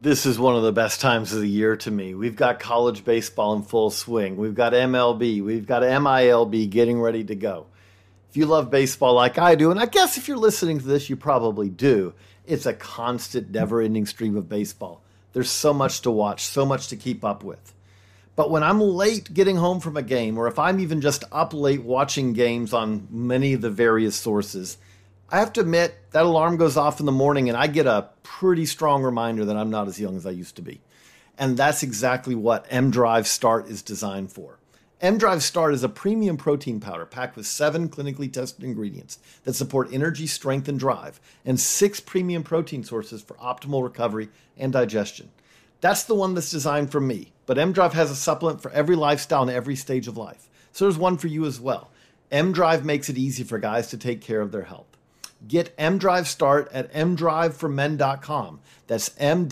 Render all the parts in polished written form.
This is one of the best times of the year to me. We've got college baseball in full swing. We've got MLB. We've got MILB getting ready to go. If you love baseball like I do, and I guess if you're listening to this, you probably do, it's a constant, never-ending stream of baseball. There's so much to watch, so much to keep up with. But when I'm late getting home from a game, or if I'm even just up late watching games on many of the various sources, I have to admit that alarm goes off in the morning and I get a pretty strong reminder that I'm not as young as I used to be. And that's exactly what M-Drive Start is designed for. M-Drive Start is a premium protein powder packed with 7 clinically tested ingredients that support energy, strength, and drive, and 6 premium protein sources for optimal recovery and digestion. That's the one that's designed for me, but M-Drive has a supplement for every lifestyle and every stage of life. So there's one for you as well. M-Drive makes it easy for guys to take care of their health. Get M-Drive Start at mdriveformen.com. That's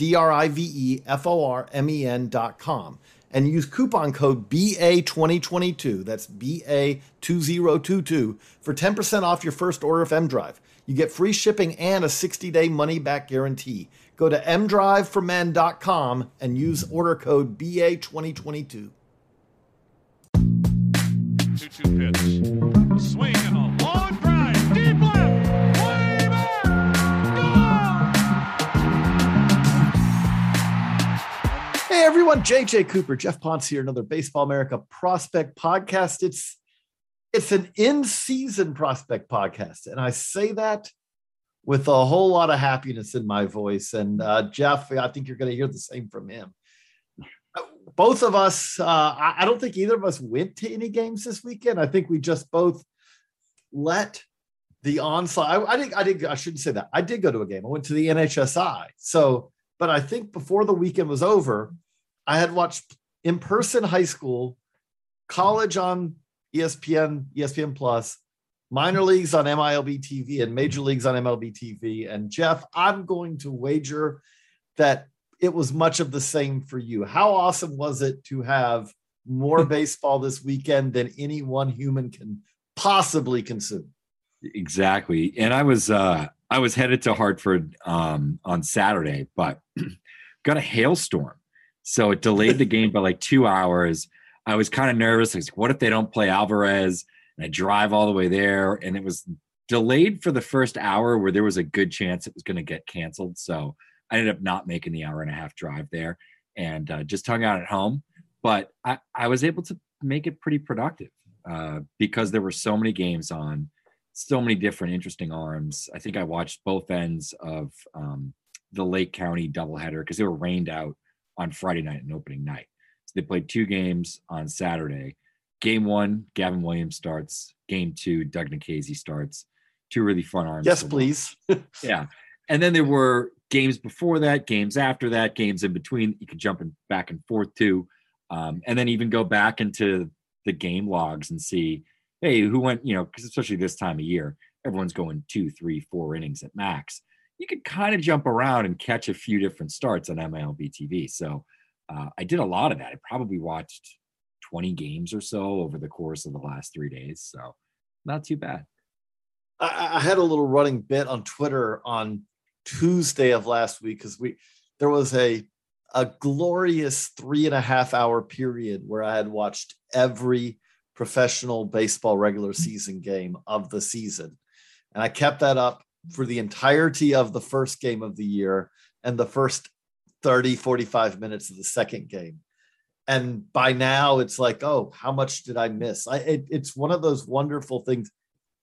MDRIVEFORMEN.com. And use coupon code BA2022. That's BA2022 for 10% off your first order of M-Drive. You get free shipping and a 60-day money-back guarantee. Go to mdriveformen.com and use order code BA2022. 2-2 pitch. A swing and a long drive. Deep left. Way back. Gone. Hey everyone, JJ Cooper, Jeff Ponce here, another Baseball America Prospect Podcast. It's an in-season prospect podcast, and I say that with a whole lot of happiness in my voice. And Jeff, I think you're going to hear the same from him. Both of us, I don't think either of us went to any games this weekend. I think we just both let the onslaught. I shouldn't say that. I did go to a game. I went to the NHSI. But I think before the weekend was over, I had watched in-person high school, college on ESPN Plus, minor leagues on MILB TV, and major leagues on MLB TV. And Jeff, I'm going to wager that it was much of the same for you. How awesome was it to have more baseball this weekend than any one human can possibly consume? Exactly. And I was headed to Hartford on Saturday, but got a hailstorm. So it delayed the game by like 2 hours. I was kind of nervous. I was like, what if they don't play Alvarez? And I drive all the way there. And it was delayed for the first hour where there was a good chance it was going to get canceled. So I ended up not making the hour and a half drive there and just hung out at home. But I was able to make it pretty productive because there were so many games on, so many different interesting arms. I think I watched both ends of the Lake County doubleheader because they were rained out on Friday night and opening night. So they played 2 games on Saturday. Game 1, Gavin Williams starts. Game 2, Doug Nikhazy starts. 2 really fun arms. Yes, please. Yeah. And then there were games before that, games after that, games in between. You could jump back and forth to, and then even go back into the game logs and see, hey, who went, because especially this time of year, everyone's going 2, 3, 4 innings at max. You could kind of jump around and catch a few different starts on MILB TV. So I did a lot of that. I probably watched 20 games or so over the course of the last 3 days. So not too bad. I had a little running bit on Twitter on Tuesday of last week because there was a glorious 3.5 hour period where I had watched every professional baseball regular season game of the season. And I kept that up for the entirety of the first game of the year and the first 30, 45 minutes of the second game. And by now it's like, oh, how much did I miss? It's one of those wonderful things.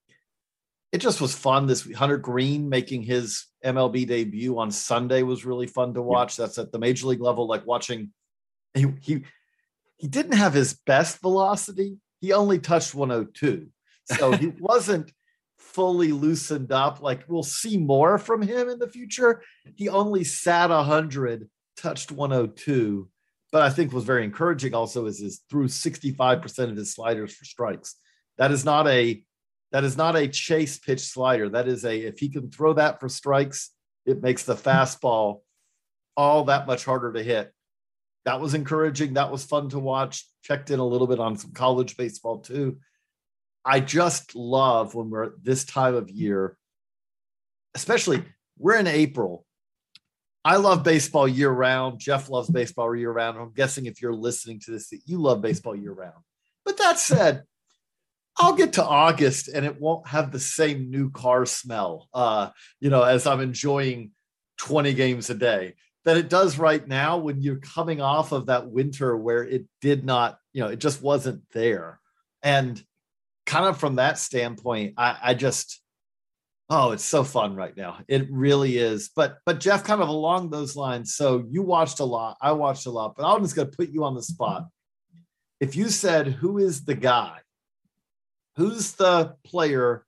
It just was fun this week. Hunter Green making his MLB debut on Sunday was really fun to watch. That's at the major league level, like watching. He didn't have his best velocity. He only touched 102. So he wasn't fully loosened up. Like we'll see more from him in the future. He only sat 100, touched 102, but I think was very encouraging also is his threw 65% of his sliders for strikes. That is not a chase pitch slider. That is if he can throw that for strikes, it makes the fastball all that much harder to hit. That was encouraging. That was fun to watch. Checked in a little bit on some college baseball too. I just love when we're at this time of year, especially we're in April. I love baseball year round. Jeff loves baseball year round. I'm guessing if you're listening to this, that you love baseball year round. But that said, I'll get to August and it won't have the same new car smell, as I'm enjoying 20 games a day that it does right now when you're coming off of that winter where it did not, it just wasn't there. And kind of from that standpoint, I just, oh, it's so fun right now. It really is. But Jeff, kind of along those lines. So you watched a lot. I watched a lot, but I'm just going to put you on the spot. If you said, who is the guy? Who's the player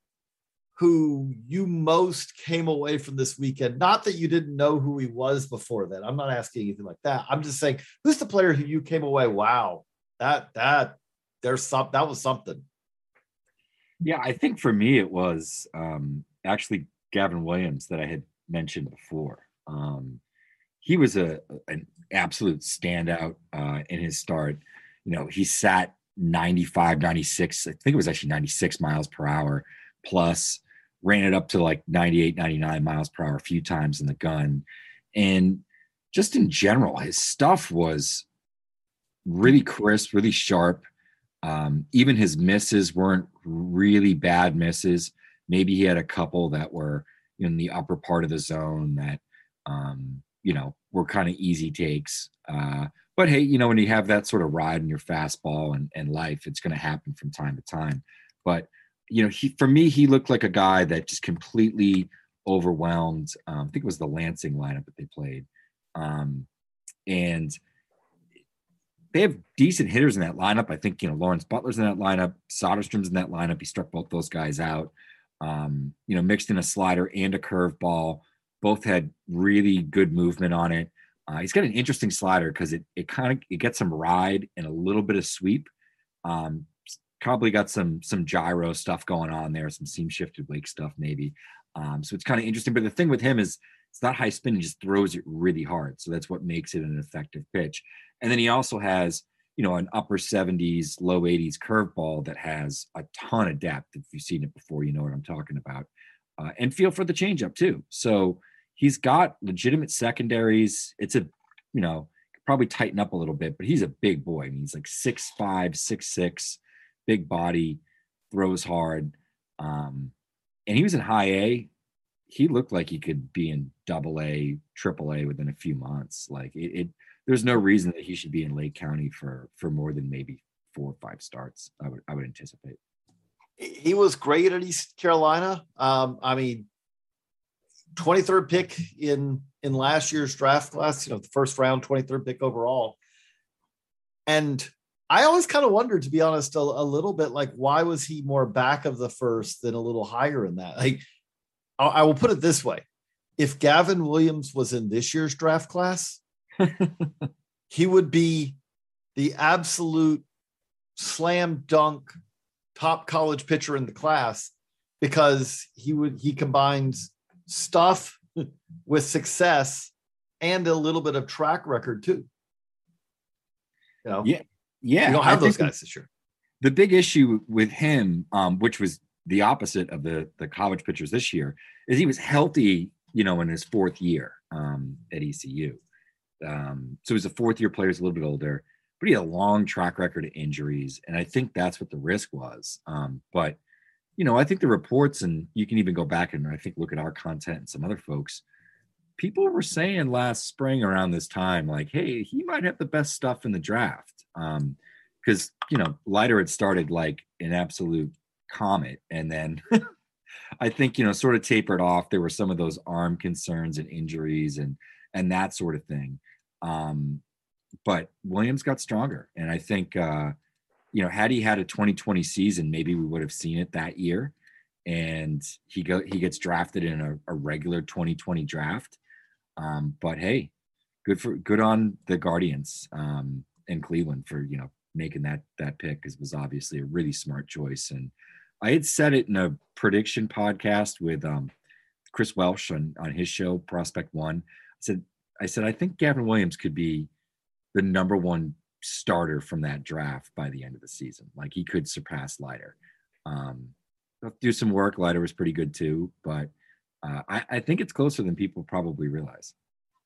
who you most came away from this weekend? Not that you didn't know who he was before that. I'm not asking anything like that. I'm just saying, who's the player who you came away? Wow, that was something. Yeah, I think for me it was actually Gavin Williams that I had mentioned before. He was an absolute standout in his start. He sat 95, 96, I think it was actually 96 miles per hour plus, ran it up to like 98, 99 miles per hour a few times in the gun. And just in general, his stuff was really crisp, really sharp. Even his misses weren't really bad misses. Maybe he had a couple that were in the upper part of the zone that, were kind of easy takes. But hey, when you have that sort of ride in your fastball and life, it's going to happen from time to time. But, for me, he looked like a guy that just completely overwhelmed. I think it was the Lansing lineup that they played. And they have decent hitters in that lineup. I think, Lawrence Butler's in that lineup. Soderstrom's in that lineup. He struck both those guys out, mixed in a slider and a curveball. Both had really good movement on it. He's got an interesting slider because it gets some ride and a little bit of sweep. Probably got some gyro stuff going on there, some seam shifted wake stuff maybe. So it's kind of interesting. But the thing with him is it's not high spin. He just throws it really hard. So that's what makes it an effective pitch. And then he also has, an upper 70s, low 80s curveball that has a ton of depth. If you've seen it before, you know what I'm talking about. And feel for the changeup too. So he's got legitimate secondaries. It's probably tighten up a little bit, but he's a big boy. I mean, he's like 6'5", 6'6", big body, throws hard. And he was in high A. He looked like he could be in double A, triple A within a few months. Like there's no reason that he should be in Lake County for more than maybe 4 or 5 starts. I would anticipate. He was great at East Carolina. 23rd pick in last year's draft class, the first round, 23rd pick overall. And I always kind of wondered, to be honest, a little bit like, why was he more back of the first than a little higher in that? Like, I will put it this way. If Gavin Williams was in this year's draft class, he would be the absolute slam dunk top college pitcher in the class, because he combines stuff with success and a little bit of track record too. Yeah. You don't have those guys this year. The big issue with him, which was the opposite of the college pitchers this year, is he was healthy, in his 4th year at ECU. So he's a 4th-year player, he's a little bit older, but he had a long track record of injuries, and I think that's what the risk was. But I think the reports, and you can even go back and I think look at our content and some other folks, people were saying last spring around this time, like, hey, he might have the best stuff in the draft. Because, Leiter had started like an absolute comet. And then I think, sort of tapered off. There were some of those arm concerns and injuries and that sort of thing. But Williams got stronger. And I think, had he had a 2020 season, maybe we would have seen it that year. And he gets drafted in a regular 2020 draft. But hey, good on the Guardians in Cleveland for, making that pick, because it was obviously a really smart choice. And I had said it in a prediction podcast with Chris Welsh on his show, Prospect One. I said, I think Gavin Williams could be the number 1 starter from that draft by the end of the season. Like, he could surpass Leiter. Do some work. Leiter was pretty good too, but I think it's closer than people probably realize.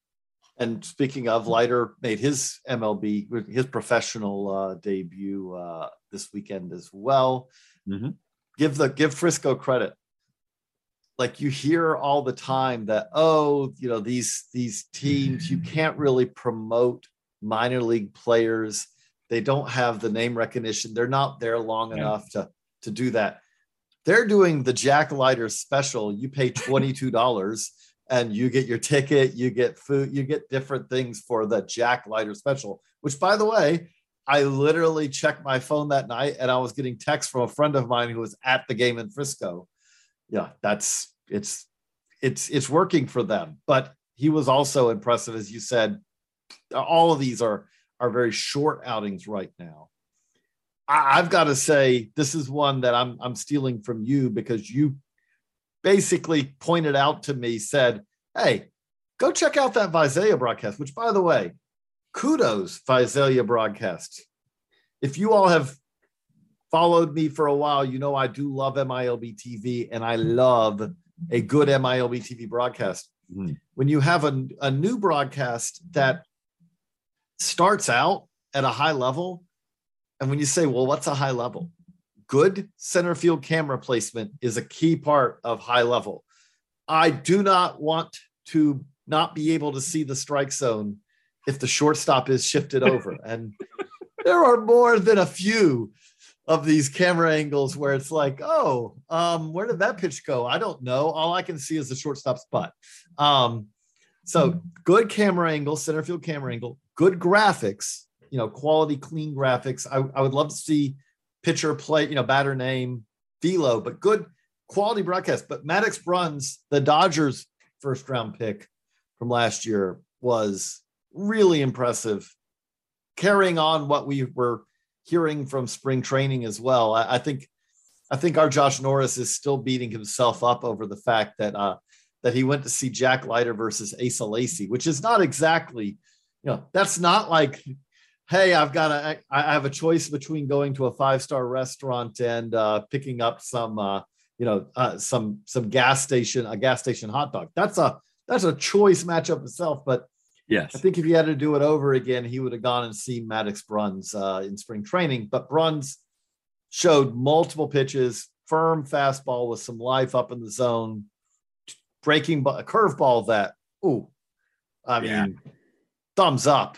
And speaking of, Leiter made his MLB, his professional debut this weekend as well. Mm-hmm. Give Frisco credit. Like, you hear all the time that, oh, you know, these teams, you can't really promote minor league players. They don't have the name recognition. They're not there long enough to do that. They're doing the Jack Leiter special. You pay $22 and you get your ticket, you get food, you get different things for the Jack Leiter special, which, by the way, I literally checked my phone that night and I was getting texts from a friend of mine who was at the game in Frisco. Yeah, it's working for them. But he was also impressive, as you said. All of these are very short outings right now. I've got to say, this is one that I'm stealing from you, because you basically pointed out to me, said, hey, go check out that Visalia broadcast, which, by the way, kudos, Visalia broadcast. If you all have followed me for a while, you know I do love MILB TV, and I love a good MILB TV broadcast. Mm-hmm. When you have a new broadcast that starts out at a high level, and when you say, well, what's a high level? Good center field camera placement is a key part of high level. I do not want to not be able to see the strike zone if the shortstop is shifted over. And there are more than a few of these camera angles where it's like, oh, where did that pitch go? I don't know. All I can see is the shortstop's butt. So good camera angle, center field camera angle, good graphics, you know, quality, clean graphics. I would love to see pitcher play, you know, batter name, velo, but good quality broadcast. But Maddox Bruns, the Dodgers' first round pick from last year, was really impressive, carrying on what we were hearing from spring training as well. I think our Josh Norris is still beating himself up over the fact that he went to see Jack Leiter versus Asa Lacy, which is not exactly, you know, that's not like, hey, I have a choice between going to a 5-star restaurant and picking up some gas station hot dog. That's a choice matchup itself. But yes, I think if he had to do it over again, he would have gone and seen Maddox Bruns in spring training. But Bruns showed multiple pitches, firm fastball with some life up in the zone, breaking a curveball that, thumbs up.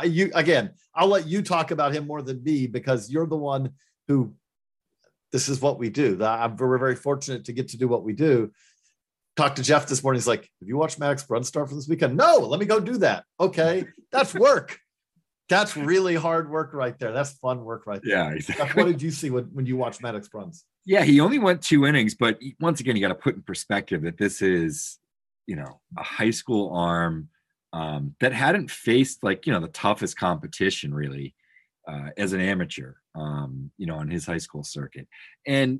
I'll let you talk about him more than me, because you're the one who, this is what we do. We're very fortunate to get to do what we do. Talked to Jeff this morning. He's like, have you watched Maddox Bruns start for this weekend? No, let me go do that. Okay. That's work. That's really hard work right there. That's fun work right there. Yeah, exactly. What did you see when you watched Maddox Bruns? Yeah, he only went 2 innings, but once again, you got to put in perspective that this is, you know, a high school arm that hadn't faced, like, you know, the toughest competition really as an amateur, you know, on his high school circuit. And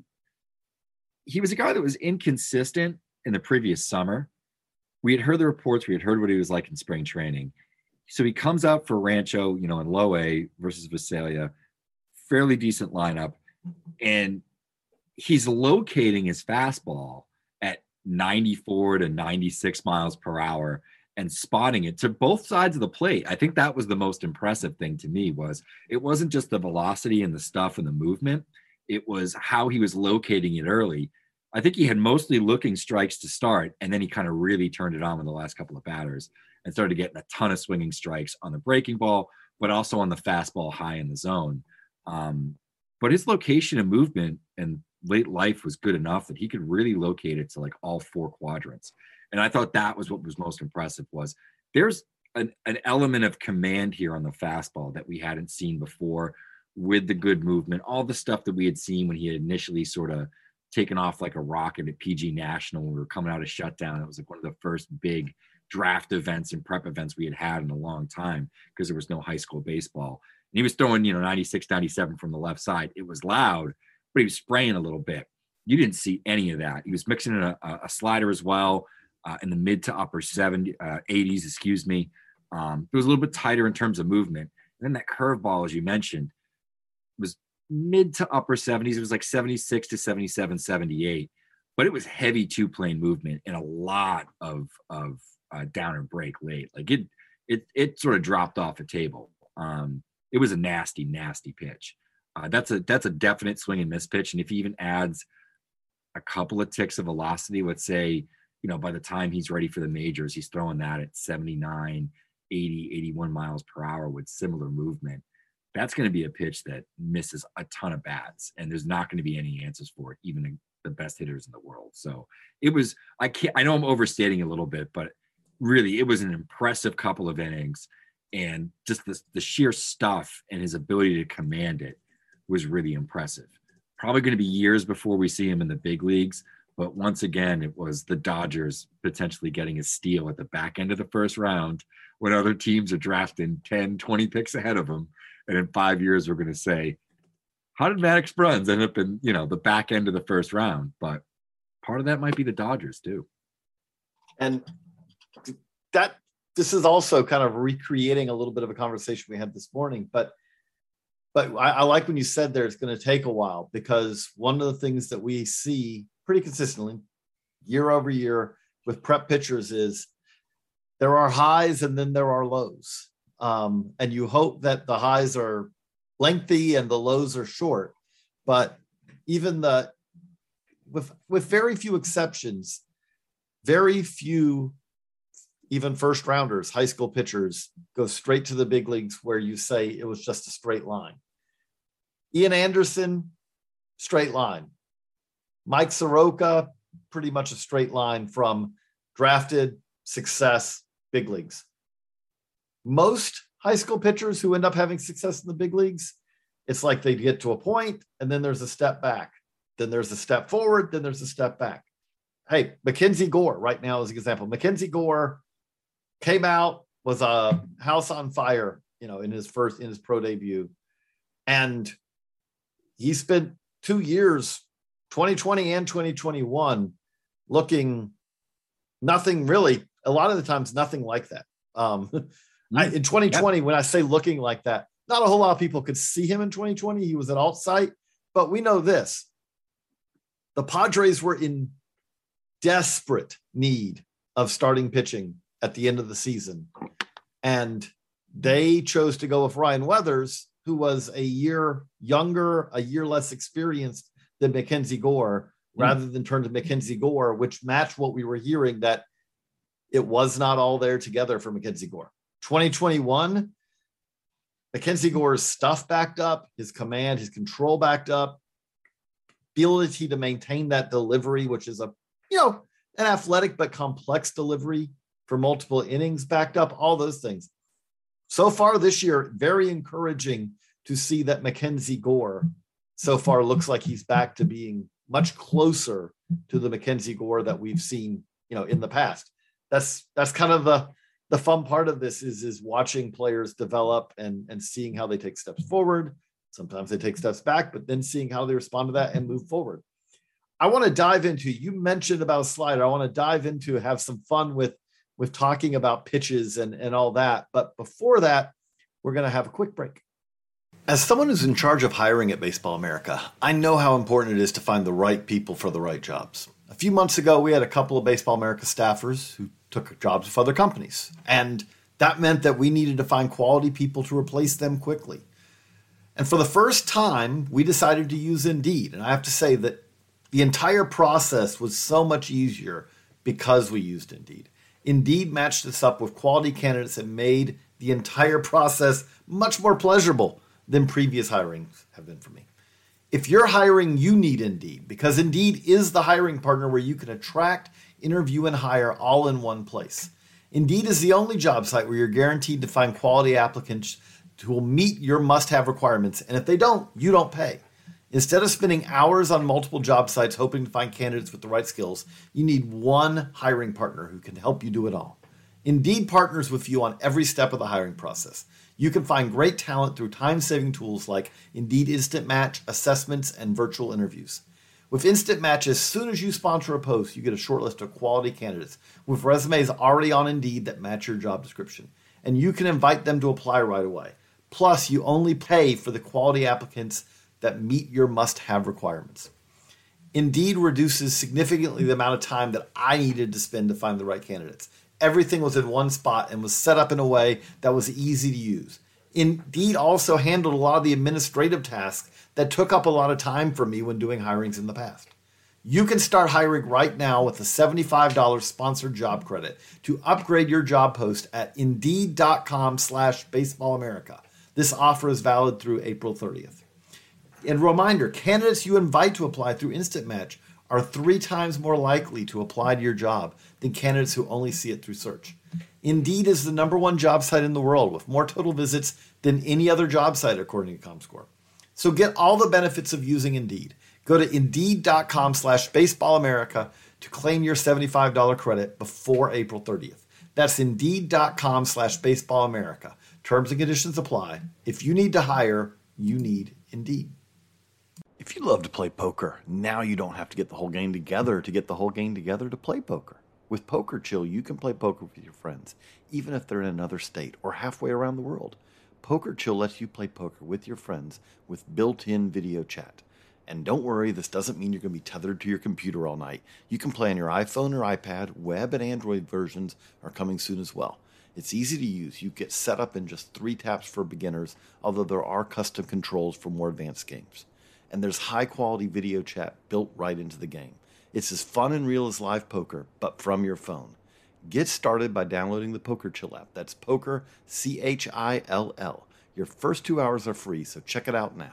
he was a guy that was inconsistent in the previous summer. We had heard the reports. We had heard what he was like in spring training. So he comes out for Rancho, you know, in low A versus Visalia, fairly decent lineup. And he's locating his fastball at 94 to 96 miles per hour and spotting it to both sides of the plate. I think that was the most impressive thing to me. Was it wasn't just the velocity and the stuff and the movement. It was how he was locating it early. I think he had mostly looking strikes to start, and then he kind of really turned it on with the last couple of batters and started getting a ton of swinging strikes on the breaking ball, but also on the fastball high in the zone. But his location and movement and late life was good enough that he could really locate it to like all 4 quadrants. And I thought that was what was most impressive. Was there's an element of command here on the fastball that we hadn't seen before, with the good movement, all the stuff that we had seen when he had initially sort of taken off like a rocket at PG National when we were coming out of shutdown. It was like one of the first big draft events and prep events we had in a long time, because there was no high school baseball. And he was throwing, 96, 97 from the left side. It was loud, but he was spraying a little bit. You didn't see any of that. He was mixing in a slider as well, in the mid to upper 80s, excuse me. It was a little bit tighter in terms of movement. And then that curveball, as you mentioned, was mid to upper 70s. It was like 76 to 77, 78. But it was heavy 2-plane movement and a lot of down and break late. Like it sort of dropped off a table. It was a nasty, nasty pitch. That's a definite swing and miss pitch. And if he even adds a couple of ticks of velocity, let's say, by the time he's ready for the majors, he's throwing that at 79, 80, 81 miles per hour with similar movement. That's going to be a pitch that misses a ton of bats, and there's not going to be any answers for it, even the best hitters in the world. So it was, I know I'm overstating a little bit, but really it was an impressive couple of innings, and just the sheer stuff and his ability to command it was really impressive. Probably going to be years before we see him in the big leagues, but once again, it was the Dodgers potentially getting a steal at the back end of the first round when other teams are drafting 10, 20 picks ahead of them. And in 5 years, we're going to say, how did Maddox Bruns end up in, the back end of the first round? But part of that might be the Dodgers too. And this is also kind of recreating a little bit of a conversation we had this morning, but I like when you said there it's going to take a while, because one of the things that we see pretty consistently year over year with prep pitchers is there are highs and then there are lows. And you hope that the highs are lengthy and the lows are short, but even with very few exceptions, very few, even first rounders, high school pitchers go straight to the big leagues where you say it was just a straight line. Ian Anderson, straight line. Mike Soroka, pretty much a straight line from drafted, success, big leagues. Most high school pitchers who end up having success in the big leagues, it's like they get to a point and then there's a step back. Then there's a step forward, then there's a step back. Hey, Mackenzie Gore right now is an example. Mackenzie Gore came out, was a house on fire, in his pro debut. And he spent 2 years, 2020 and 2021, looking nothing really, a lot of the times, nothing like that. In 2020, when I say looking like that, not a whole lot of people could see him in 2020. He was at alt site, but we know this. The Padres were in desperate need of starting pitching at the end of the season. And they chose to go with Ryan Weathers, who was a year younger, a year less experienced than Mackenzie Gore, rather than turn to Mackenzie Gore, which matched what we were hearing, that it was not all there together for Mackenzie Gore. 2021, Mackenzie Gore's stuff backed up, his command, his control backed up, ability to maintain that delivery, which is an athletic but complex delivery for multiple innings backed up, all those things. So far this year, very encouraging to see that Mackenzie Gore so far looks like he's back to being much closer to the Mackenzie Gore that we've seen, in the past. That's kind of the fun part of this is watching players develop and seeing how they take steps forward. Sometimes they take steps back, but then seeing how they respond to that and move forward. I want to dive into, you mentioned about a slider. I want to dive into, have some fun with talking about pitches and all that. But before that, we're going to have a quick break. As someone who's in charge of hiring at Baseball America, I know how important it is to find the right people for the right jobs. A few months ago, we had a couple of Baseball America staffers who took jobs with other companies. And that meant that we needed to find quality people to replace them quickly. And for the first time, we decided to use Indeed. And I have to say that the entire process was so much easier because we used Indeed. Indeed matched us up with quality candidates and made the entire process much more pleasurable than previous hirings have been for me. If you're hiring, you need Indeed, because Indeed is the hiring partner where you can attract, interview, and hire all in one place. Indeed is the only job site where you're guaranteed to find quality applicants who will meet your must-have requirements, and if they don't, you don't pay. Instead of spending hours on multiple job sites hoping to find candidates with the right skills, you need one hiring partner who can help you do it all. Indeed partners with you on every step of the hiring process. You can find great talent through time-saving tools like Indeed Instant Match, assessments, and virtual interviews. With Instant Match, as soon as you sponsor a post, you get a short list of quality candidates with resumes already on Indeed that match your job description. And you can invite them to apply right away. Plus, you only pay for the quality applicants that meet your must-have requirements. Indeed reduces significantly the amount of time that I needed to spend to find the right candidates. everything was in one spot and was set up in a way that was easy to use. Indeed also handled a lot of the administrative tasks that took up a lot of time for me when doing hirings in the past. You can start hiring right now with a $75 sponsored job credit to upgrade your job post at Indeed.com/BaseballAmerica. This offer is valid through April 30th. And reminder, candidates you invite to apply through Instant Match are 3 times more likely to apply to your job than candidates who only see it through search. Indeed is the #1 job site in the world with more total visits than any other job site, according to ComScore. So get all the benefits of using Indeed. Go to Indeed.com/BaseballAmerica to claim your $75 credit before April 30th. That's Indeed.com/BaseballAmerica. Terms and conditions apply. If you need to hire, you need Indeed. If you love to play poker, now you don't have to get the whole gang together to get the whole gang together to play poker. With Poker Chill, you can play poker with your friends, even if they're in another state or halfway around the world. Poker Chill lets you play poker with your friends with built-in video chat. And don't worry, this doesn't mean you're going to be tethered to your computer all night. You can play on your iPhone or iPad. Web and Android versions are coming soon as well. It's easy to use. You get set up in just 3 taps for beginners, although there are custom controls for more advanced games. And there's high-quality video chat built right into the game. It's as fun and real as live poker, but from your phone. Get started by downloading the Poker Chill app. That's Poker, CHILL. Your first 2 hours are free, so check it out now.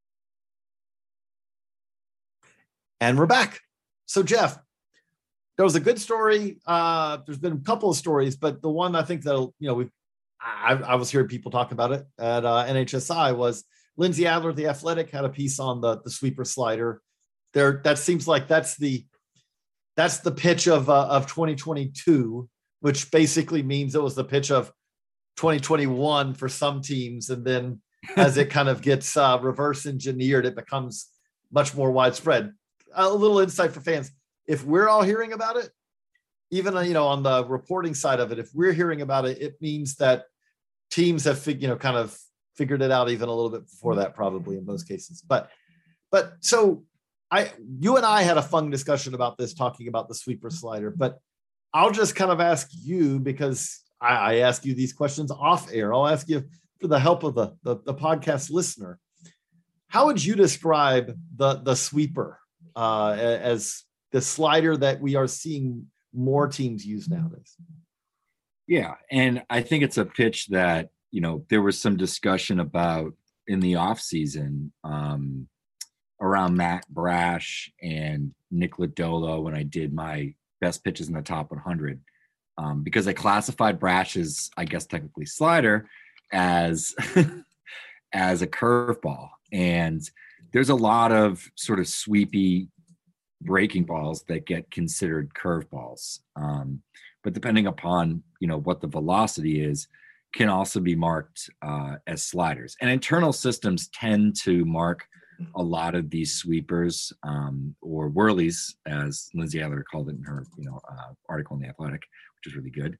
And we're back. So, Jeff, there was a good story. There's been a couple of stories, but the one I think that, I was hearing people talk about it at NHSI was Lindsay Adler, The Athletic, had a piece on the sweeper slider. That seems like that's the pitch of 2022, which basically means it was the pitch of 2021 for some teams, and then as it kind of gets reverse engineered, it becomes much more widespread. A little insight for fans: if we're all hearing about it, even on the reporting side of it, if we're hearing about it, it means that teams have kind of figured it out even a little bit before that, probably in most cases. But so. You and I had a fun discussion about this, talking about the sweeper slider, but I'll just kind of ask you, because I ask you these questions off air. I'll ask you for the help of the podcast listener. How would you describe the sweeper as the slider that we are seeing more teams use nowadays? Yeah. And I think it's a pitch that, there was some discussion about in the off season, around Matt Brash and Nick Lodolo when I did my best pitches in the top 100, because I classified Brash's, I guess technically slider, as as a curveball. And there's a lot of sort of sweepy breaking balls that get considered curveballs. But depending upon, what the velocity is, can also be marked as sliders. And internal systems tend to mark a lot of these sweepers, or whirlies, as Lindsay Adler called it in her article in The Athletic, which is really good,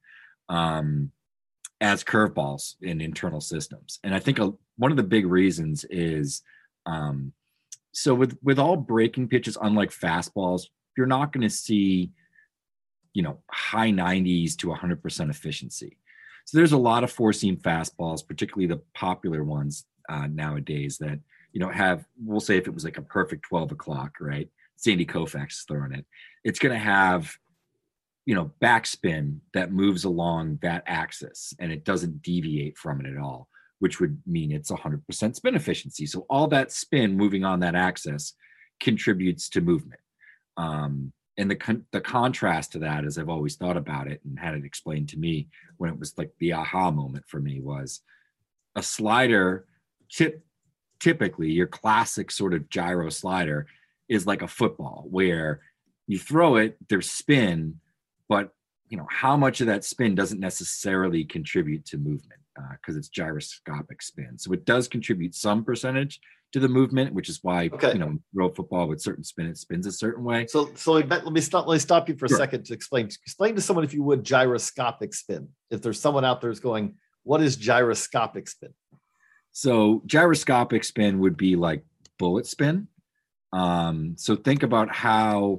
as curveballs in internal systems. And I think one of the big reasons is so with all breaking pitches, unlike fastballs, you're not going to see high 90s to 100% efficiency. So there's a lot of 4-seam fastballs, particularly the popular ones nowadays, that have, we'll say if it was like a perfect 12 o'clock, right? Sandy Koufax is throwing it. It's going to have, backspin that moves along that axis and it doesn't deviate from it at all, which would mean it's 100% spin efficiency. So all that spin moving on that axis contributes to movement. And the contrast to that, as I've always thought about it and had it explained to me when it was like the aha moment for me, was a slider typically your classic sort of gyro slider is like a football where you throw it, there's spin, but how much of that spin doesn't necessarily contribute to movement because it's gyroscopic spin. So it does contribute some percentage to the movement, which is why, throw football with certain spin, it spins a certain way. So let me stop you for a second to explain to someone, if you would, gyroscopic spin. If there's someone out there who's going, what is gyroscopic spin? So gyroscopic spin would be like bullet spin. So think about how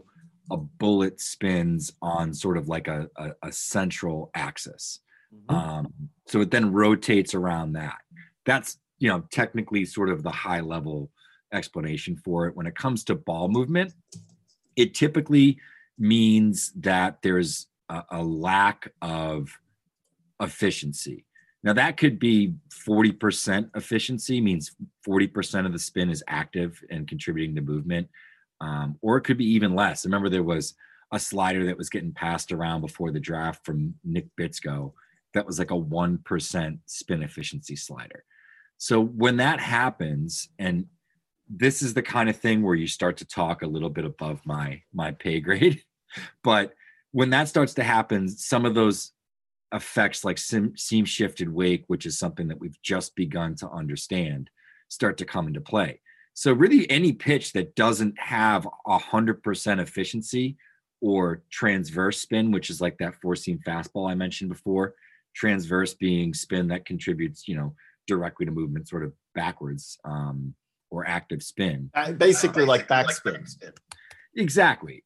a bullet spins on sort of like a central axis. So it then rotates around that. That's, technically sort of the high level explanation for it. When it comes to ball movement, it typically means that there's a lack of efficiency. Now that could be 40% efficiency, means 40% of the spin is active and contributing to movement. Or it could be even less. I remember there was a slider that was getting passed around before the draft from Nick Bitsko that was like a 1% spin efficiency slider. So when that happens, and this is the kind of thing where you start to talk a little bit above my pay grade, but when that starts to happen, some of those effects like seam shifted wake, which is something that we've just begun to understand, start to come into play. So really any pitch that doesn't have 100% efficiency or transverse spin, which is like that four seam fastball I mentioned before, transverse being spin that contributes, directly to movement sort of backwards, or active spin. Basically like backspin. Exactly.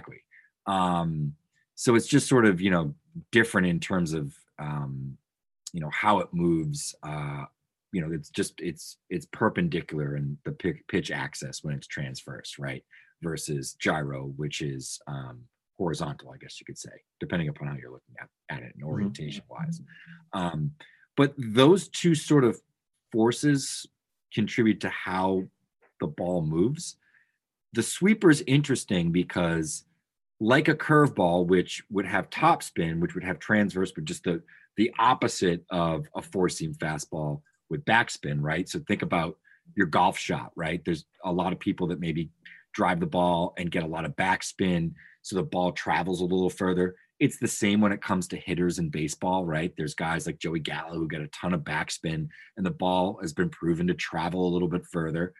So it's just sort of, different in terms of, how it moves. It's perpendicular in the pitch axis when it's transverse, right? Versus gyro, which is horizontal, I guess you could say, depending upon how you're looking at it and orientation wise. But those two sort of forces contribute to how the ball moves. The sweeper is interesting because, like a curveball, which would have top spin, which would have transverse, but just the opposite of a four-seam fastball with backspin, right? So think about your golf shot, right? There's a lot of people that maybe drive the ball and get a lot of backspin, so the ball travels a little further. It's the same when it comes to hitters in baseball, right? There's guys like Joey Gallo who get a ton of backspin, and the ball has been proven to travel a little bit further.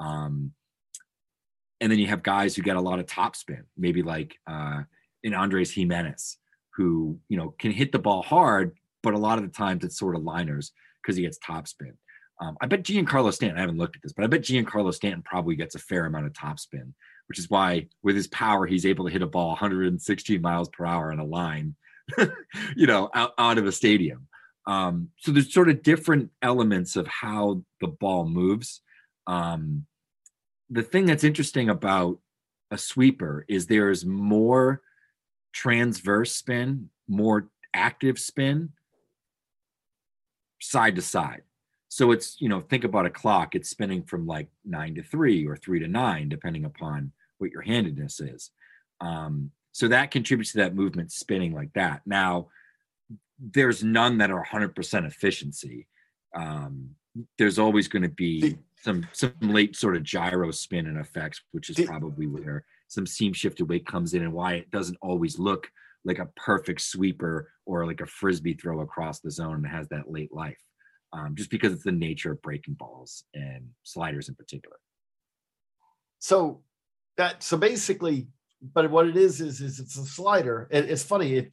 And then you have guys who get a lot of top spin, maybe like in Andres Jimenez, who, can hit the ball hard, but a lot of the times it's sort of liners because he gets top spin. I bet Giancarlo Stanton, I haven't looked at this, but I bet Giancarlo Stanton probably gets a fair amount of top spin, which is why with his power, he's able to hit a ball 116 miles per hour on a line, out of a stadium. So there's sort of different elements of how the ball moves. The thing that's interesting about a sweeper is there's more transverse spin, more active spin side to side. So it's, think about a clock, it's spinning from like 9 to 3 or 3 to 9, depending upon what your handedness is. So that contributes to that movement spinning like that. Now, there's none that are 100% efficiency. There's always going to be some late sort of gyro spin and effects, which is probably where some seam shifted weight comes in and why it doesn't always look like a perfect sweeper or like a Frisbee throw across the zone and has that late life, just because it's the nature of breaking balls and sliders in particular. So basically, but what it is it's a slider. It's funny.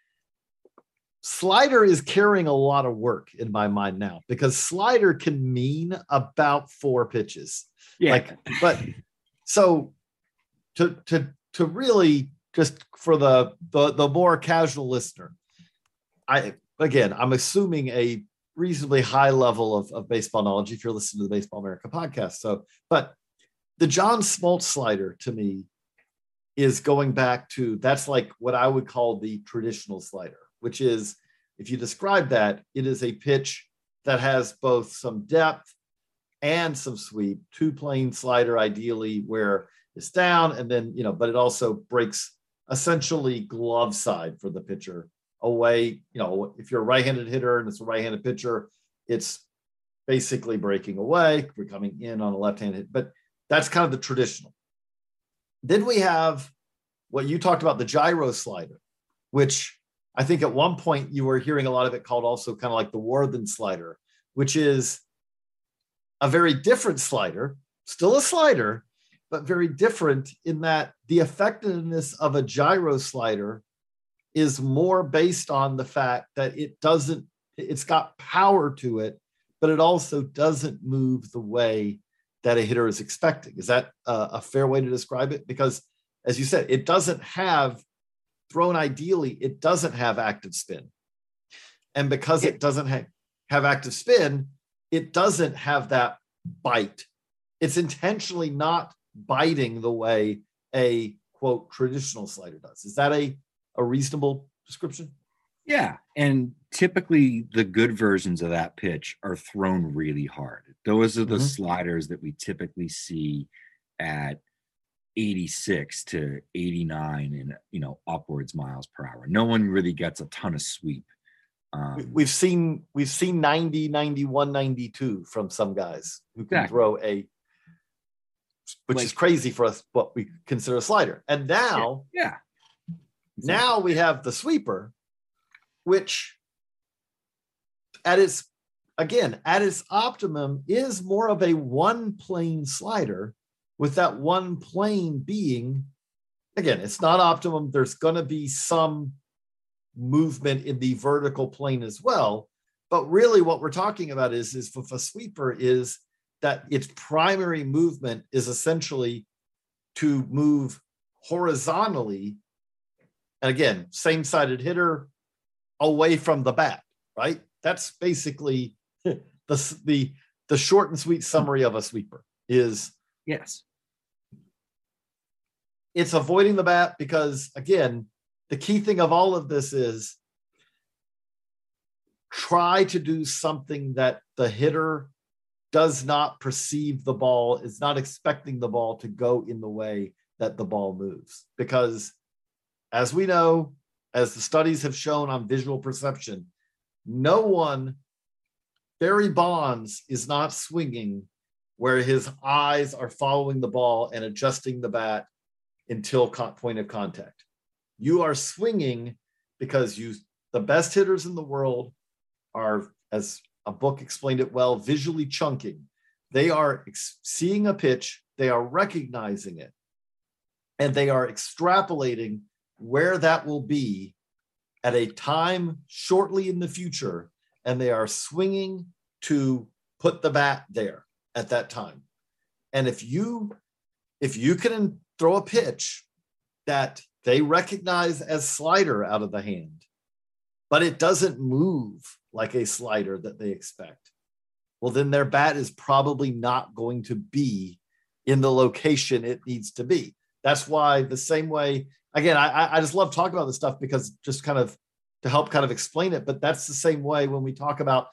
Slider is carrying a lot of work in my mind now, because slider can mean about 4 pitches. Yeah. But so to really, just for the more casual listener, I'm assuming a reasonably high level of baseball knowledge if you're listening to the Baseball America podcast. So, but the John Smoltz slider to me is going back to, that's like what I would call the traditional slider, which is, if you describe that, it is a pitch that has both some depth and some sweep, 2-plane slider, ideally, where it's down and then, but it also breaks essentially glove side for the pitcher away. If you're a right-handed hitter and it's a right-handed pitcher, it's basically breaking away. We're coming in on a left-handed hit, but that's kind of the traditional. Then we have what you talked about, the gyro slider, which I think at one point you were hearing a lot of it called also kind of like the Worthen slider, which is a very different slider, still a slider, but very different in that the effectiveness of a gyro slider is more based on the fact that it's got power to it, but it also doesn't move the way that a hitter is expecting. Is that a fair way to describe it? Because as you said, it doesn't have, thrown ideally, it doesn't have active spin. And because it doesn't have active spin, it doesn't have that bite. It's intentionally not biting the way a, quote, traditional slider does. Is that a reasonable description? Yeah. And typically the good versions of that pitch are thrown really hard. Those are the sliders that we typically see at 86 to 89 and, upwards miles per hour. No one really gets a ton of sweep. We've seen 90, 91, 92 from some guys who can throw which is crazy for us, what we consider a slider. And now, now we have the sweeper, which at its optimum is more of a one plane slider, with that one plane being, again, it's not optimum. There's going to be some movement in the vertical plane as well. But really what we're talking about is with a sweeper is that its primary movement is essentially to move horizontally. And again, same-sided hitter away from the bat, right? That's basically the short and sweet summary of a sweeper is, yes, it's avoiding the bat because, again, the key thing of all of this is try to do something that the hitter does not perceive the ball, is not expecting the ball to go in the way that the ball moves. Because as we know, as the studies have shown on visual perception, Barry Bonds is not swinging where his eyes are following the ball and adjusting the bat until point of contact. You are swinging because the best hitters in the world are, as a book explained it well, visually chunking. They are seeing a pitch, they are recognizing it, and they are extrapolating where that will be at a time shortly in the future, and they are swinging to put the bat there at that time. And if you can throw a pitch that they recognize as slider out of the hand, but it doesn't move like a slider that they expect, well, then their bat is probably not going to be in the location it needs to be. That's why the same way, again, I just love talking about this stuff because just kind of to help kind of explain it, but that's the same way when we talk about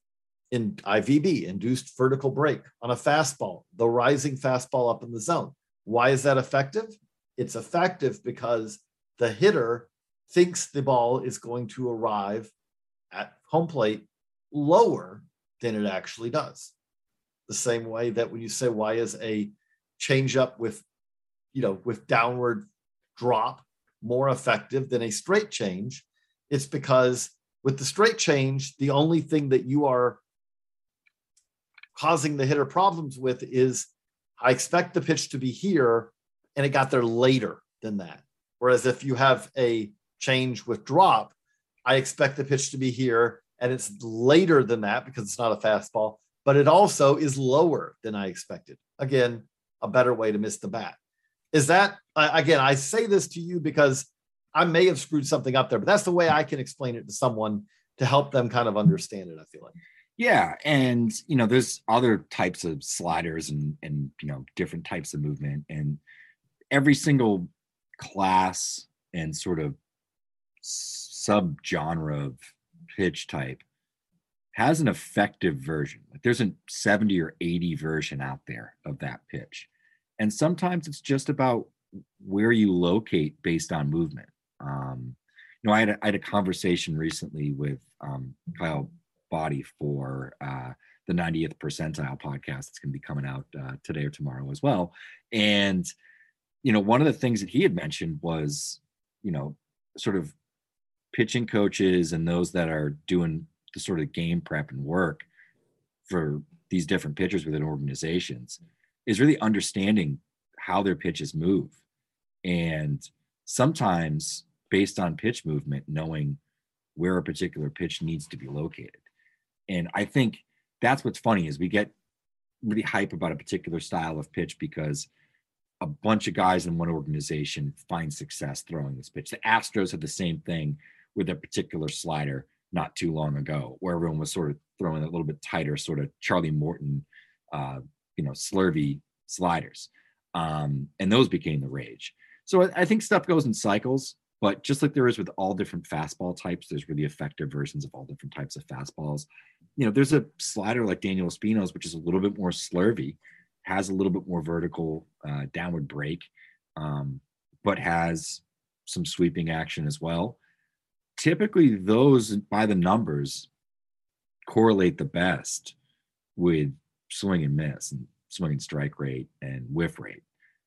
in IVB, induced vertical break on a fastball, the rising fastball up in the zone. Why is that effective? It's effective because the hitter thinks the ball is going to arrive at home plate lower than it actually does. The same way that when you say, why is a changeup with downward drop more effective than a straight change? It's because with the straight change, the only thing that you are causing the hitter problems with is, I expect the pitch to be here, and it got there later than that. Whereas if you have a change with drop, I expect the pitch to be here, and it's later than that because it's not a fastball, but it also is lower than I expected. Again, a better way to miss the bat. Is that, again, I say this to you because I may have screwed something up there, but that's the way I can explain it to someone to help them kind of understand it, I feel like. Yeah. And, there's other types of sliders and different types of movement, and every single class and sort of subgenre of pitch type has an effective version. Like there's a 70 or 80 version out there of that pitch. And sometimes it's just about where you locate based on movement. I had a conversation recently with Kyle Body for the 90th percentile podcast that's going to be coming out today or tomorrow as well. And, one of the things that he had mentioned was, sort of pitching coaches and those that are doing the sort of game prep and work for these different pitchers within organizations is really understanding how their pitches move. And sometimes based on pitch movement, knowing where a particular pitch needs to be located. And I think that's what's funny is we get really hype about a particular style of pitch because a bunch of guys in one organization find success throwing this pitch. The Astros had the same thing with a particular slider not too long ago, where everyone was sort of throwing a little bit tighter, sort of Charlie Morton, slurvy sliders. And those became the rage. So I think stuff goes in cycles, but just like there is with all different fastball types, there's really effective versions of all different types of fastballs. There's a slider like Daniel Espino's, which is a little bit more slurvy, has a little bit more vertical downward break, but has some sweeping action as well. Typically, those by the numbers correlate the best with swing and miss and swing and strike rate and whiff rate.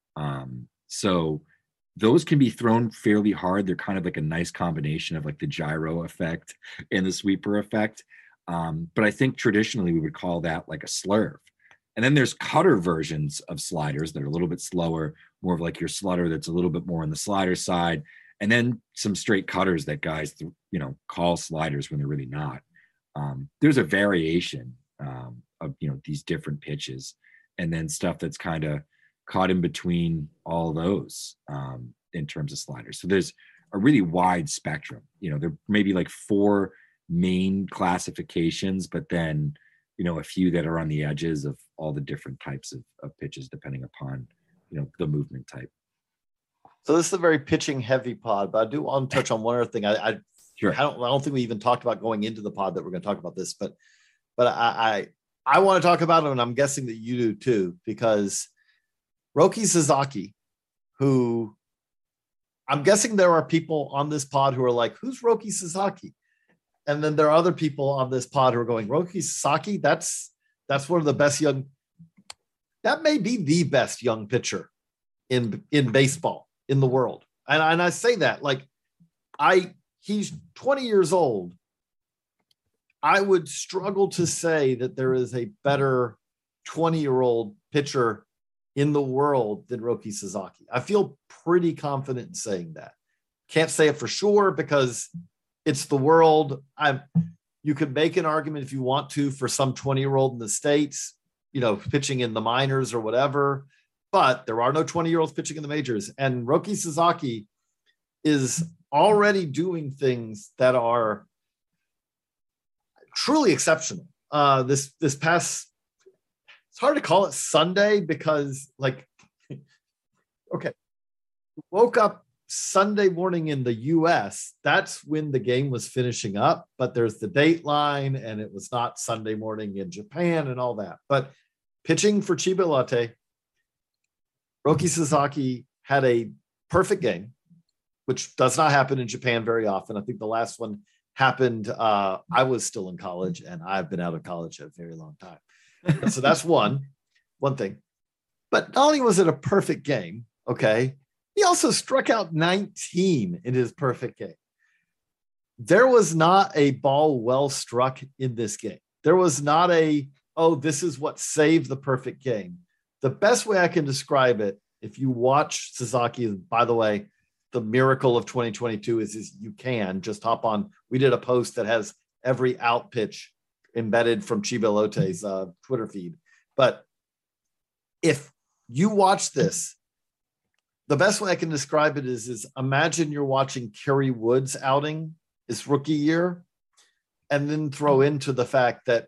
So those can be thrown fairly hard. They're kind of like a nice combination of like the gyro effect and the sweeper effect. But I think traditionally we would call that like a slurve. And then there's cutter versions of sliders that are a little bit slower, more of like your slutter that's a little bit more on the slider side. And then some straight cutters that guys, call sliders when they're really not. There's a variation of, these different pitches, and then stuff that's kind of caught in between all those in terms of sliders. So there's a really wide spectrum. There may be like 4 main classifications, but then, a few that are on the edges of all the different types of pitches, depending upon, the movement type. So this is a very pitching heavy pod, but I do want to touch on one other thing. Sure. I don't think we even talked about going into the pod that we're going to talk about this, but I want to talk about it, and I'm guessing that you do too, because Roki Sasaki, who I'm guessing there are people on this pod who are like, who's Roki Sasaki? And then there are other people on this pod who are going, Roki Sasaki, that's one of the best that may be the best young pitcher in baseball in the world. And I say that like he's 20 years old. I would struggle to say that there is a better 20-year-old pitcher in the world than Roki Sasaki. I feel pretty confident in saying that. Can't say it for sure because it's the world. You could make an argument if you want to for some 20-year-old in the States, pitching in the minors or whatever, but there are no 20-year-olds pitching in the majors. And Roki Sasaki is already doing things that are truly exceptional. This past, it's hard to call it Sunday because woke up Sunday morning in the US, that's when the game was finishing up, but there's the dateline and it was not Sunday morning in Japan and all that. But pitching for Chiba Lotte, Roki Sasaki had a perfect game, which does not happen in Japan very often. I think the last one happened, I was still in college, and I've been out of college a very long time. So that's one thing. But not only was it a perfect game, okay, he also struck out 19 in his perfect game. There was not a ball well struck in this game. There was not this is what saved the perfect game. The best way I can describe it, if you watch Sasaki, by the way, the miracle of 2022 is you can just hop on. We did a post that has every out pitch embedded from Chiba Lotte's Twitter feed. But if you watch this, the best way I can describe it is imagine you're watching Kerry Wood's outing his rookie year, and then throw into the fact that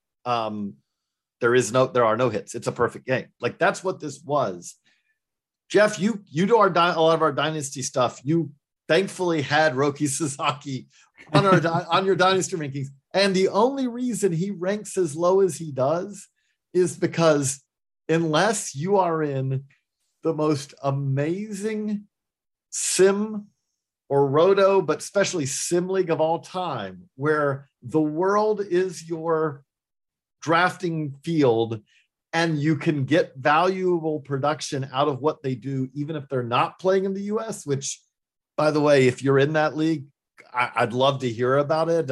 there are no hits. It's a perfect game. Like that's what this was. Jeff, you do a lot of our dynasty stuff. You thankfully had Roki Sasaki on your dynasty rankings, and the only reason he ranks as low as he does is because unless you are in the most amazing sim or roto, but especially sim league of all time, where the world is your drafting field and you can get valuable production out of what they do, even if they're not playing in the US, which, by the way, if you're in that league, I'd love to hear about it.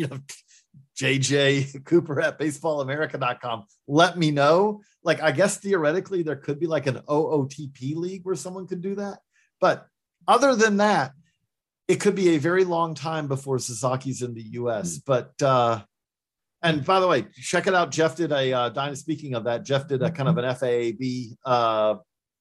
JJ Cooper at baseballamerica.com. Let me know. Like, I guess theoretically there could be like an OOTP league where someone could do that. But other than that, it could be a very long time before Sasaki's in the US. But, and by the way, check it out. Jeff did speaking of that, Jeff did a kind of an FAAB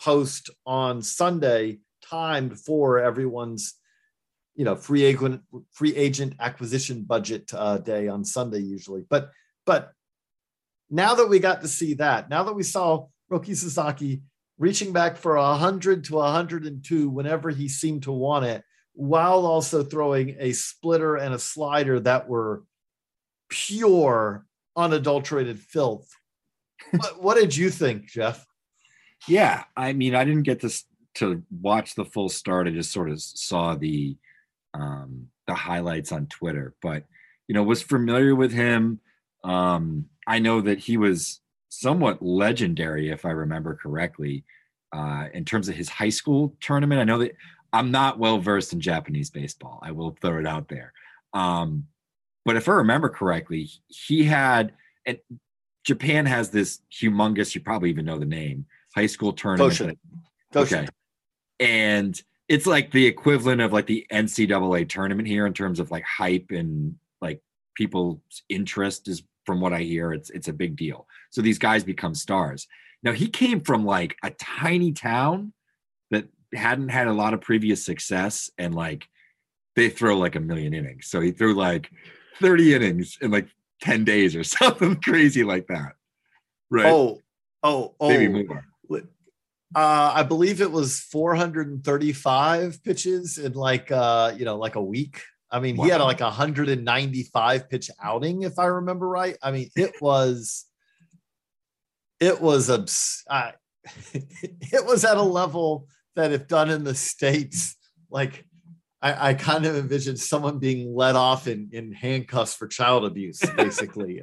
post on Sunday, timed for everyone's, free agent acquisition budget day on Sunday usually. But now that we got to see that, now that we saw Roki Sasaki reaching back for 100 to 102 whenever he seemed to want it, while also throwing a splitter and a slider that were pure, unadulterated filth. What did you think, Jeff? Yeah, I mean, I didn't get to watch the full start. I just sort of saw the highlights on Twitter, but was familiar with him. I know that he was somewhat legendary, if I remember correctly, in terms of his high school tournament. I know that I'm not well versed in Japanese baseball. I will throw it out there. But if I remember correctly, he had, and Japan has this humongous, you probably even know the name, high school tournament. Goshen. Okay. And it's like the equivalent of like the NCAA tournament here in terms of like hype and like people's interest is, from what I hear, it's a big deal. So these guys become stars. Now he came from like a tiny town that hadn't had a lot of previous success, and like they throw like 1 million innings. So he threw like 30 innings in like 10 days or something crazy like that. Right. Maybe more. I believe it was 435 pitches in like a week. I mean, He had like 195 pitch outing, if I remember right. I mean, it was it was at a level that if done in the States, like I kind of envisioned someone being let off in handcuffs for child abuse, basically.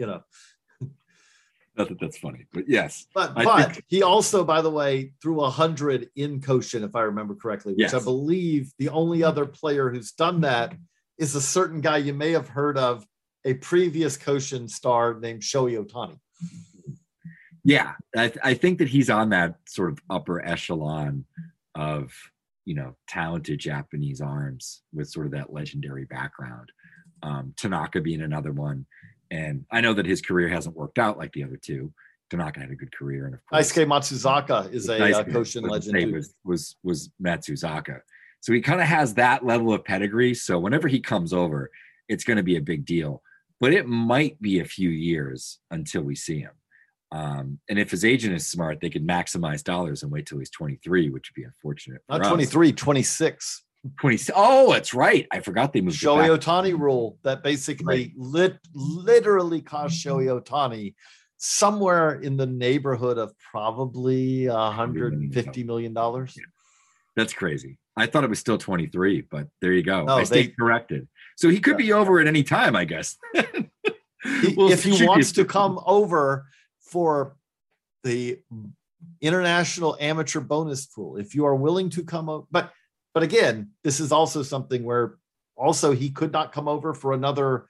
Not that that's funny, but yes. But he also, by the way, threw 100 in Koshin, if I remember correctly, which yes. I believe the only other player who's done that is a certain guy you may have heard of, a previous Koshin star named Shohei Ohtani. Yeah, I think that he's on that sort of upper echelon of, talented Japanese arms with sort of that legendary background. Tanaka being another one. And I know that his career hasn't worked out like the other two. Tanaka had a good career, and of course, Daisuke Matsuzaka is a Koshin legend too. Was Matsuzaka. So he kind of has that level of pedigree. So whenever he comes over, it's going to be a big deal. But it might be a few years until we see him. And if his agent is smart, they could maximize dollars and wait till he's 23, which would be unfortunate. Not 23, 26. 20. Oh, that's right. I forgot they moved Shohei Ohtani rule that basically literally cost Shohei Ohtani somewhere in the neighborhood of probably $150 million. Yeah. That's crazy. I thought it was still 23, but there you go. No, I stayed corrected. So he could be over at any time, I guess. If he wants to come over for the international amateur bonus pool, if you are willing to come over, but again, this is also something where also he could not come over for another,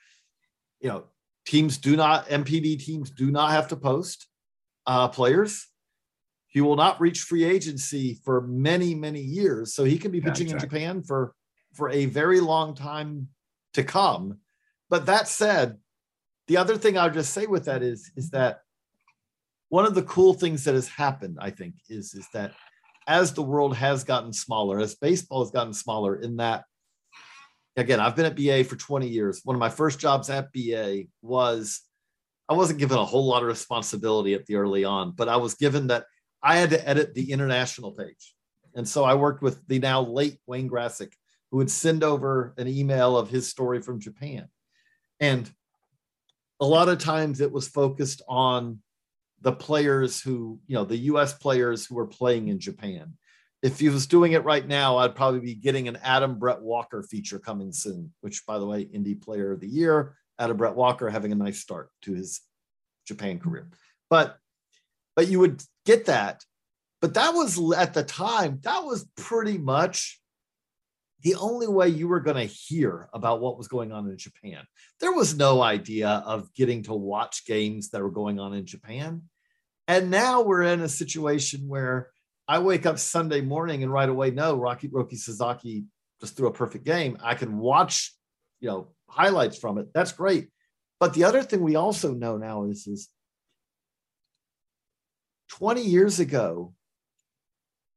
MPB teams do not have to post players. He will not reach free agency for many, many years. So he can be pitching in Japan for a very long time to come. But that said, the other thing I'll just say with that is that one of the cool things that has happened, I think, is that as the world has gotten smaller, as baseball has gotten smaller, in that, again, I've been at BA for 20 years. One of my first jobs at BA was, I wasn't given a whole lot of responsibility at the early on, but I was given that I had to edit the international page. And so I worked with the now late Wayne Grassick, who would send over an email of his story from Japan. And a lot of times it was focused on the players who, the US players who were playing in Japan. If he was doing it right now, I'd probably be getting an Adam Brett Walker feature coming soon, which, by the way, Indie Player of the Year, Adam Brett Walker having a nice start to his Japan career. But you would get that. But that was, at the time, that was pretty much the only way you were going to hear about what was going on in Japan. There was no idea of getting to watch games that were going on in Japan. And now we're in a situation where I wake up Sunday morning and right away know Roki Sasaki just threw a perfect game. I can watch, highlights from it. That's great. But the other thing we also know now is 20 years ago,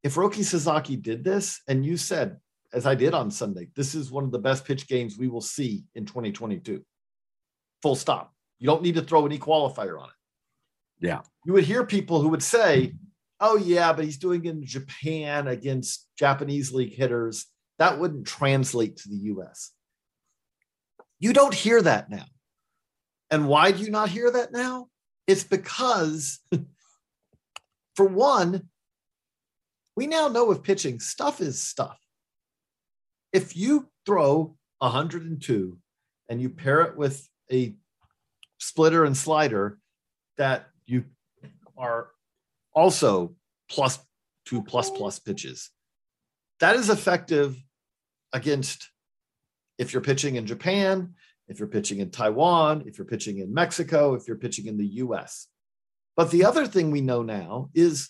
if Roki Sasaki did this, and you said, as I did on Sunday, this is one of the best pitch games we will see in 2022. Full stop. You don't need to throw any qualifier on it. Yeah. You would hear people who would say, oh, yeah, but he's doing it in Japan against Japanese league hitters. That wouldn't translate to the U.S. You don't hear that now. And why do you not hear that now? It's because, for one, we now know with pitching, stuff is stuff. If you throw 102 and you pair it with a splitter and slider that you are also +2 ++ pitches, that is effective against, if you're pitching in Japan, if you're pitching in Taiwan, if you're pitching in Mexico, if you're pitching in the US. But the other thing we know now is,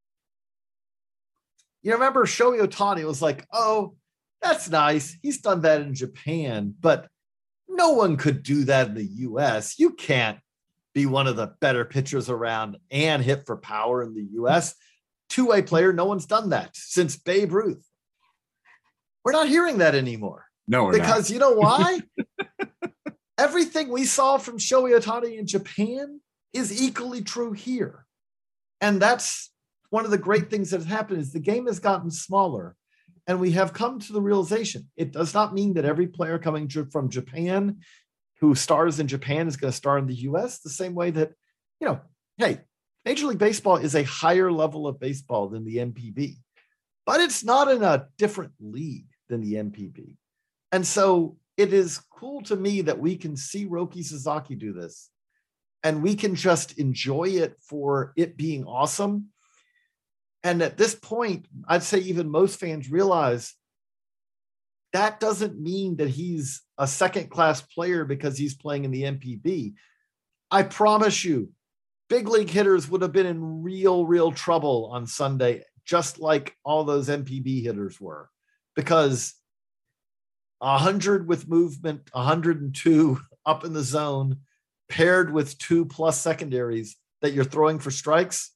you remember Shohei Ohtani was like, oh, that's nice. He's done that in Japan, but no one could do that in the US. You can't be one of the better pitchers around and hit for power in the US. Two-way player, no one's done that since Babe Ruth. We're not hearing that anymore. No, we're because not. You know why? Everything we saw from Shohei Ohtani in Japan is equally true here. And that's one of the great things that has happened is the game has gotten smaller. And we have come to the realization, it does not mean that every player coming from Japan who stars in Japan is going to star in the US the same way that, hey, Major League Baseball is a higher level of baseball than the MPB, but it's not in a different league than the MPB. And so it is cool to me that we can see Roki Sasaki do this and we can just enjoy it for it being awesome. And at this point, I'd say even most fans realize that doesn't mean that he's a second-class player because he's playing in the MPB. I promise you, big league hitters would have been in real trouble on Sunday, just like all those MPB hitters were, because 100 with movement, 102 up in the zone, paired with 2+ secondaries that you're throwing for strikes.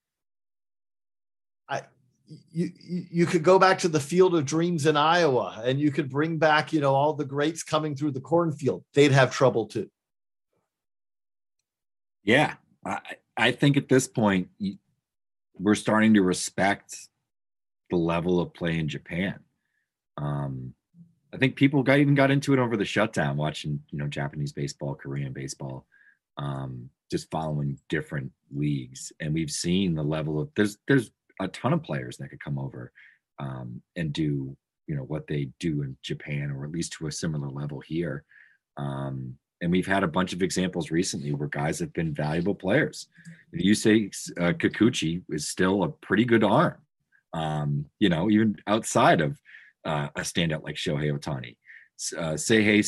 You could go back to the Field of Dreams in Iowa and you could bring back, all the greats coming through the cornfield. They'd have trouble too. Yeah. I think at this point, we're starting to respect the level of play in Japan. I think people got into it over the shutdown, watching, Japanese baseball, Korean baseball, just following different leagues. And we've seen the level of, there's a ton of players that could come over and do, what they do in Japan, or at least to a similar level here. And we've had a bunch of examples recently where guys have been valuable players. You say Kikuchi is still a pretty good arm, even outside of a standout like Shohei Ohtani. Seihei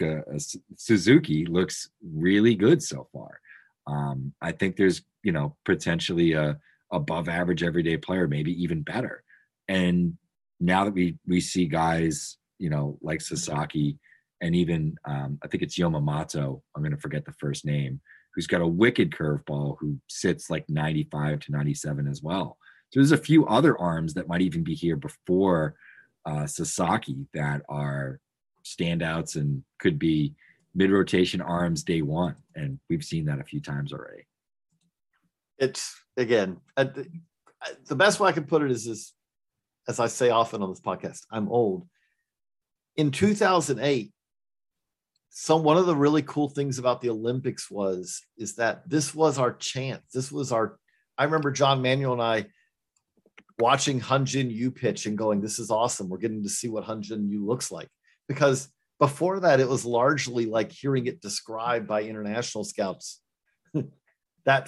Suzuki looks really good so far. I think there's, potentially a above average everyday player, maybe even better. And now that we see guys, like Sasaki and even I think it's Yamamoto, I'm going to forget the first name, who's got a wicked curveball who sits like 95 to 97 as well. So there's a few other arms that might even be here before Sasaki that are standouts and could be mid-rotation arms day one. And we've seen that a few times already. It's, again, the best way I can put it is this, as I say often on this podcast, I'm old. In 2008, one of the really cool things about the Olympics is that this was our chance. I remember John Manuel and I watching Hyun Jin Yu pitch and going, this is awesome. We're getting to see what Hyun Jin Yu looks like. Because before that, it was largely like hearing it described by international scouts. That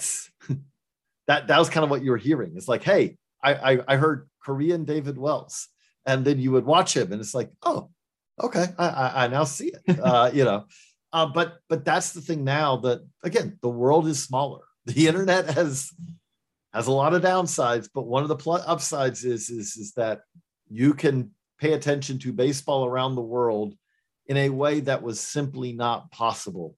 was kind of what you were hearing. It's like, hey, I heard Korean David Wells, and then you would watch him and it's like, oh, okay, I now see it, but that's the thing now, that again, the world is smaller. The internet has a lot of downsides, but one of the upsides is that you can pay attention to baseball around the world in a way that was simply not possible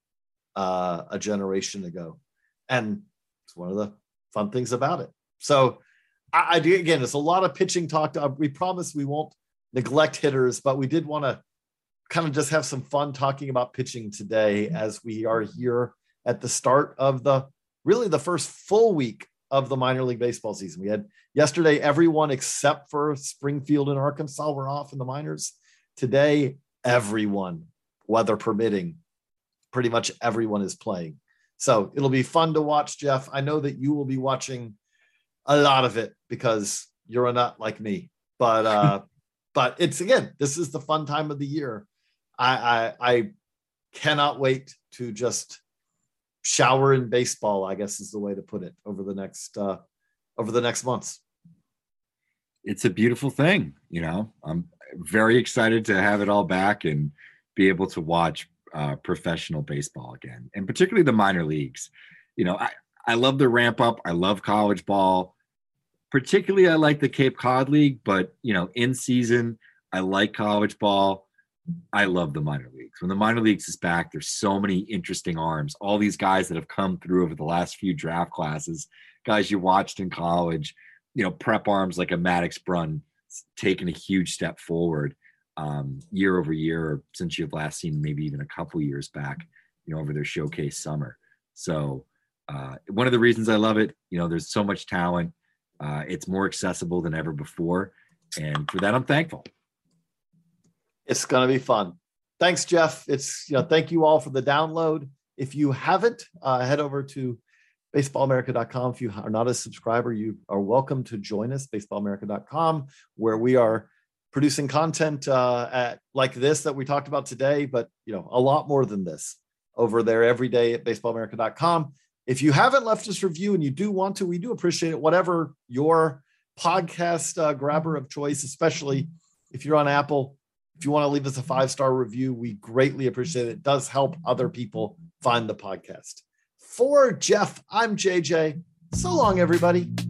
a generation ago. And it's one of the fun things about it. So I do, again, it's a lot of pitching talk. We promise we won't neglect hitters, but we did want to kind of just have some fun talking about pitching today as we are here at the start of the first full week of the minor league baseball season. We had yesterday, everyone except for Springfield and Arkansas were off in the minors. Today, everyone, weather permitting, pretty much everyone is playing. So it'll be fun to watch, Jeff. I know that you will be watching a lot of it because you're a nut like me, but it's, again, this is the fun time of the year. I cannot wait to just shower in baseball, I guess is the way to put it, over the next months. It's a beautiful thing. I'm very excited to have it all back and be able to watch professional baseball again, and particularly the minor leagues. I love the ramp up. I love college ball. Particularly, I like the Cape Cod League, but in season, I like college ball. I love the minor leagues. When the minor leagues is back, there's so many interesting arms. All these guys that have come through over the last few draft classes, guys you watched in college, prep arms like a Maddox Brunn, taking a huge step forward year over year since you've last seen maybe even a couple years back, over their showcase summer. So one of the reasons I love it, there's so much talent. It's more accessible than ever before. And for that, I'm thankful. It's going to be fun. Thanks, Jeff. Thank you all for the download. If you haven't, head over to baseballamerica.com. If you are not a subscriber, you are welcome to join us, baseballamerica.com, where we are producing content like this that we talked about today, but a lot more than this over there every day at baseballamerica.com. If you haven't left us a review and you do want to, we do appreciate it. Whatever your podcast grabber of choice, especially if you're on Apple, if you want to leave us a 5-star review, we greatly appreciate it. It does help other people find the podcast. For Jeff, I'm JJ. So long, everybody.